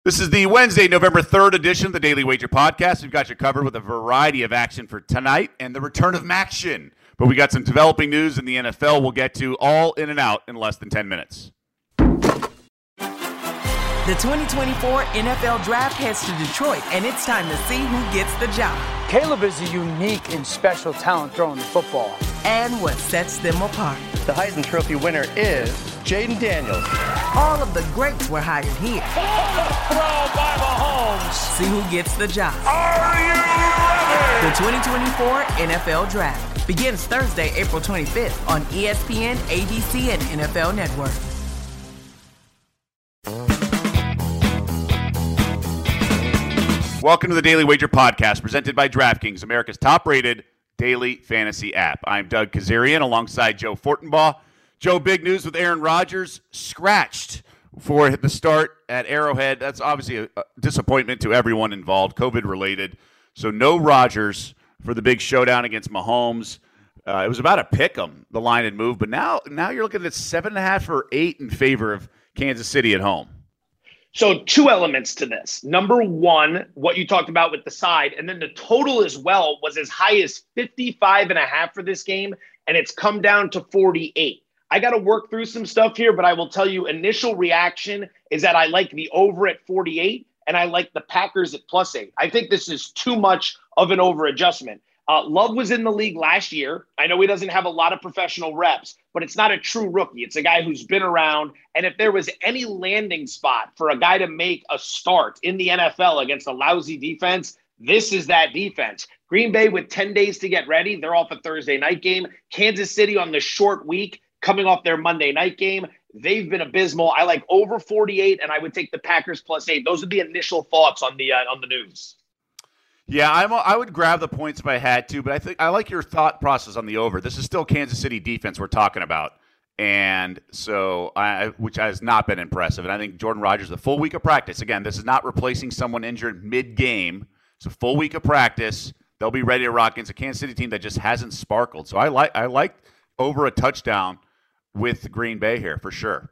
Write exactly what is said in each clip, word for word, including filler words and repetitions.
This is the Wednesday, November third edition of the Daily Wager Podcast. We've got you covered with a variety of action for tonight and the return of Maction. But we got some developing news in the N F L we'll get to all in and out in less than ten minutes. The twenty twenty-four N F L Draft heads to Detroit, and it's time to see who gets the job. Caleb is a unique and special talent throwing the football. And what sets them apart. The Heisman Trophy winner is Jaden Daniels. All of the greats were hired here. Throw by Mahomes. See who gets the job. Are you ready? The twenty twenty-four N F L Draft begins Thursday, April twenty-fifth on E S P N, A B C, and N F L Network. Welcome to the Daily Wager Podcast, presented by DraftKings, America's top-rated daily fantasy app. I'm Doug Kazarian alongside Joe Fortenbaugh. Joe, big news with Aaron Rodgers scratched for the start at Arrowhead. That's obviously a, a disappointment to everyone involved, COVID-related. So no Rodgers for the big showdown against Mahomes. Uh, it was about a pick 'em, the line had moved, but now now you're looking at seven and a half or eight in favor of Kansas City at home. So two elements to this. Number one, what you talked about with the side, and then the total as well was as high as fifty-five and a half for this game, and it's come down to forty-eight. I got to work through some stuff here, but I will tell you initial reaction is that I like the over at forty-eight, and I like the Packers at plus eight. I think this is too much of an over adjustment. Uh, Love was in the league last year. I know he doesn't have a lot of professional reps, but it's not a true rookie. It's a guy who's been around. And if there was any landing spot for a guy to make a start in the N F L against a lousy defense, this is that defense. Green Bay with ten days to get ready. They're off a Thursday night game. Kansas City on the short week coming off their Monday night game. They've been abysmal. I like over forty-eight, and I would take the Packers plus eight. Those are the initial thoughts on the uh, on the news. Yeah, I'm, I would grab the points if I had to, but I think I like your thought process on the over. This is still Kansas City defense we're talking about, and so I, which has not been impressive. And I think Jordan Rodgers, the full week of practice. Again, this is not replacing someone injured mid-game. It's a full week of practice. They'll be ready to rock against a Kansas City team that just hasn't sparkled. So I like I like over a touchdown with Green Bay here for sure.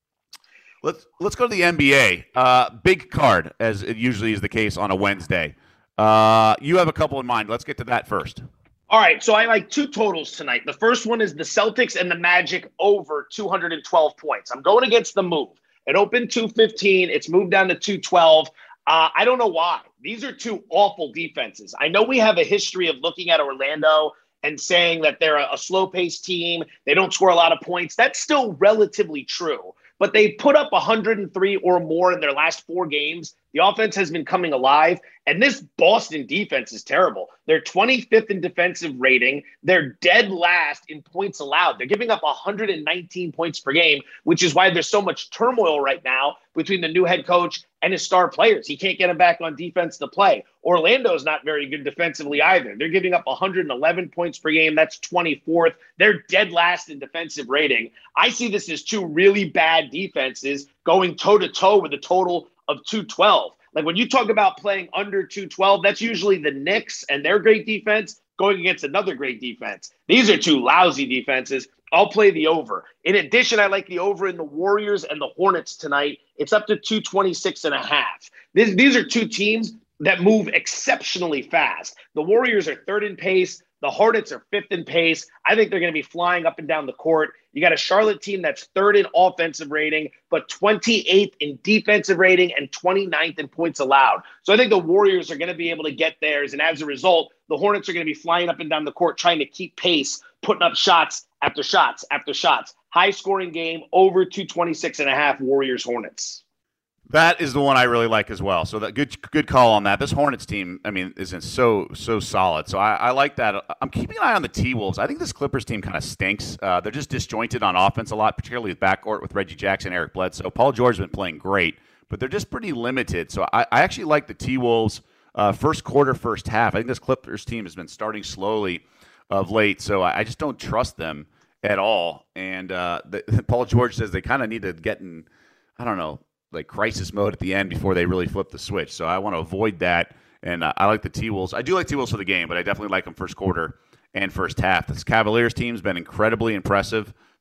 Let's let's go to the N B A. Uh, big card, as it usually is the case on a Wednesday. Uh, you have a couple in mind. Let's get to that first. All right, so I like two totals tonight. The first one is the Celtics and the Magic over two hundred twelve points. I'm going against the move. It opened two fifteen. It's moved down to two twelve. Uh, I don't know why. These are two awful defenses. I know we have a history of looking at Orlando and saying that they're a, a slow-paced team. They don't score a lot of points. That's still relatively true. But they put up one hundred three or more in their last four games. The offense has been coming alive, and this Boston defense is terrible. They're twenty-fifth in defensive rating. They're dead last in points allowed. They're giving up one hundred nineteen points per game, which is why there's so much turmoil right now between the new head coach and his star players. He can't get them back on defense to play. Orlando's not very good defensively either. They're giving up one hundred eleven points per game. That's twenty-fourth. They're dead last in defensive rating. I see this as two really bad defenses going toe-to-toe with a total of two twelve. Like when you talk about playing under two twelve, that's usually the Knicks and their great defense going against another great defense. These are two lousy defenses. I'll play the over. In addition, I like the over in the Warriors and the Hornets tonight. It's up to two twenty-six and a half. This, these are two teams that move exceptionally fast. The Warriors are third in pace. The Hornets are fifth in pace. I think they're going to be flying up and down the court. You got a Charlotte team that's third in offensive rating, but twenty-eighth in defensive rating and twenty-ninth in points allowed. So I think the Warriors are going to be able to get theirs. And as a result, the Hornets are going to be flying up and down the court, trying to keep pace, putting up shots after shots after shots. High scoring game, over two twenty-six and a half, Warriors Hornets. That is the one I really like as well. So that good good call on that. This Hornets team, I mean, isn't so so solid. So I, I like that. I'm keeping an eye on the T-Wolves. I think this Clippers team kind of stinks. Uh, they're just disjointed on offense a lot, particularly with backcourt with Reggie Jackson, Eric Bledsoe. Paul George has been playing great, but they're just pretty limited. So I, I actually like the T-Wolves uh, first quarter, first half. I think this Clippers team has been starting slowly of late, so I, I just don't trust them at all. And uh, the, Paul George says they kind of need to get in, I don't know, like crisis mode at the end before they really flip the switch. So I want to avoid that. And uh, I like the T-Wolves. I do like T-Wolves for the game, but I definitely like them first quarter and first half. This Cavaliers team's been incredibly impressive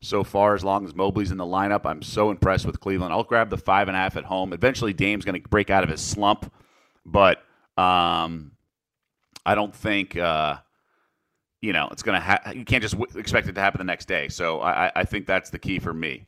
so far. As long as Mobley's in the lineup, I'm so impressed with Cleveland. I'll grab the five and a half at home. Eventually, Dame's going to break out of his slump, but um, I don't think uh, you know it's going to. Ha- you can't just w- expect it to happen the next day. So I, I think that's the key for me.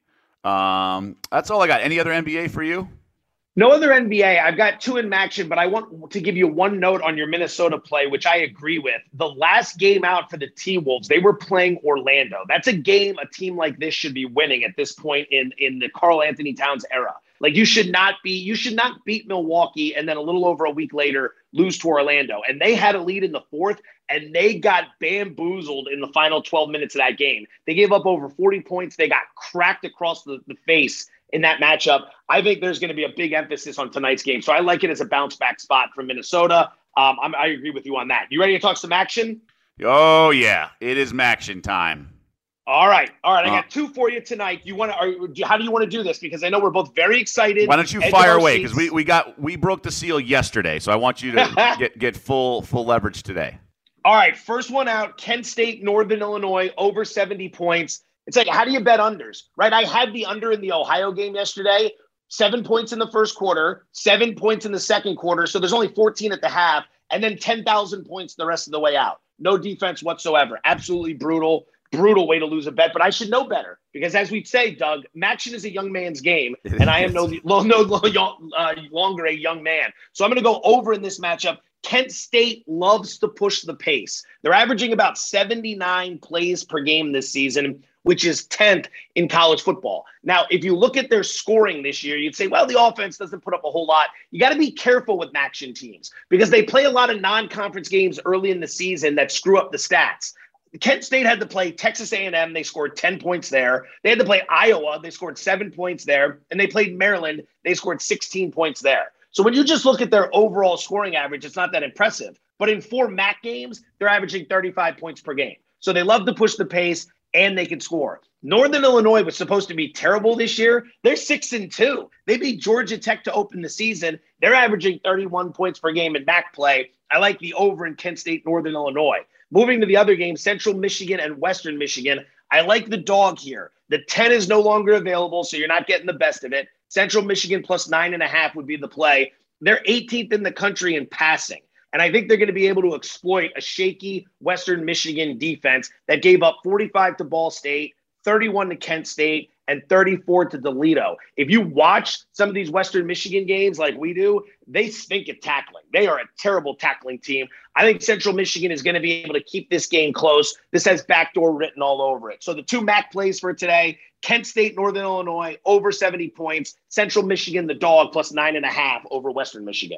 Um, that's all I got. Any other N B A for you? No other N B A. I've got two in action, but I want to give you one note on your Minnesota play, which I agree with. The last game out for the T-Wolves, they were playing Orlando. That's a game a team like this should be winning at this point in, in the Karl Anthony Towns era. Like you should not be, you should not beat Milwaukee and then a little over a week later lose to Orlando. And they had a lead in the fourth, and they got bamboozled in the final twelve minutes of that game. They gave up over forty points. They got cracked across the, the face in that matchup. I think there's going to be a big emphasis on tonight's game. So I like it as a bounce back spot from Minnesota. Um, I'm, I agree with you on that. You ready to talk some action? Oh, yeah. It is Maction time. All right. All right. I Uh, got two for you tonight. You want to? How do you want to do this? Because I know we're both very excited. Why don't you Edge of fire our away? Because seats. we, we got we broke the seal yesterday, so I want you to get, get full full leverage today. All right. First one out, Kent State, Northern Illinois, over seventy points. It's like, how do you bet unders, right? I had the under in the Ohio game yesterday, seven points in the first quarter, seven points in the second quarter. So there's only fourteen at the half, and then ten thousand points the rest of the way out. No defense whatsoever. Absolutely brutal, brutal way to lose a bet. But I should know better because, as we say, Doug, Maction is a young man's game, and I am no, no, no uh, longer a young man. So I'm going to go over in this matchup. Kent State loves to push the pace. They're averaging about seventy-nine plays per game this season, which is tenth in college football. Now, if you look at their scoring this year, you'd say, well, the offense doesn't put up a whole lot. You got to be careful with Maction teams because they play a lot of non-conference games early in the season that screw up the stats. Kent State had to play Texas A and M. They scored ten points there. They had to play Iowa. They scored seven points there. And they played Maryland. They scored sixteen points there. So when you just look at their overall scoring average, it's not that impressive. But in four M A C games, they're averaging thirty-five points per game. So they love to push the pace, and they can score. Northern Illinois was supposed to be terrible this year. They're six and two. They beat Georgia Tech to open the season. They're averaging thirty-one points per game in M A C play. I like the over in Kent State, Northern Illinois. Moving to the other game, Central Michigan and Western Michigan. I like the dog here. The ten is no longer available, so you're not getting the best of it. Central Michigan plus nine and a half would be the play. They're eighteenth in the country in passing. And I think they're going to be able to exploit a shaky Western Michigan defense that gave up forty-five to Ball State, thirty-one to Kent State, and thirty-four to Toledo. If you watch some of these Western Michigan games like we do, they stink at tackling. They are a terrible tackling team. I think Central Michigan is going to be able to keep this game close. This has backdoor written all over it. So the two M A C plays for today, Kent State, Northern Illinois, over seventy points. Central Michigan, the dog, plus nine and a half over Western Michigan.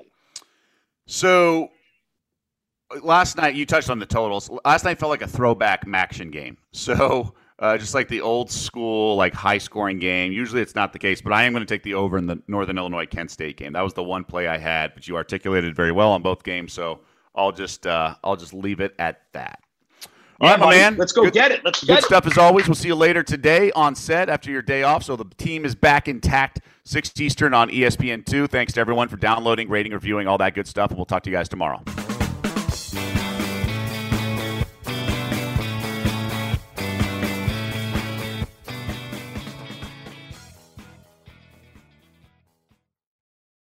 So last night, you touched on the totals. Last night felt like a throwback Maction game. So uh, just like the old school, like high-scoring game. Usually it's not the case, but I am going to take the over in the Northern Illinois-Kent State game. That was the one play I had, but you articulated very well on both games, so I'll just uh, I'll just leave it at that. All Yeah, right, my buddy. man. Let's go Good- get it. Let's Good get it. stuff as always. We'll see you later today on set after your day off. So the team is back intact, six Eastern on E S P N two. Thanks to everyone for downloading, rating, reviewing, all that good stuff. And we'll talk to you guys tomorrow.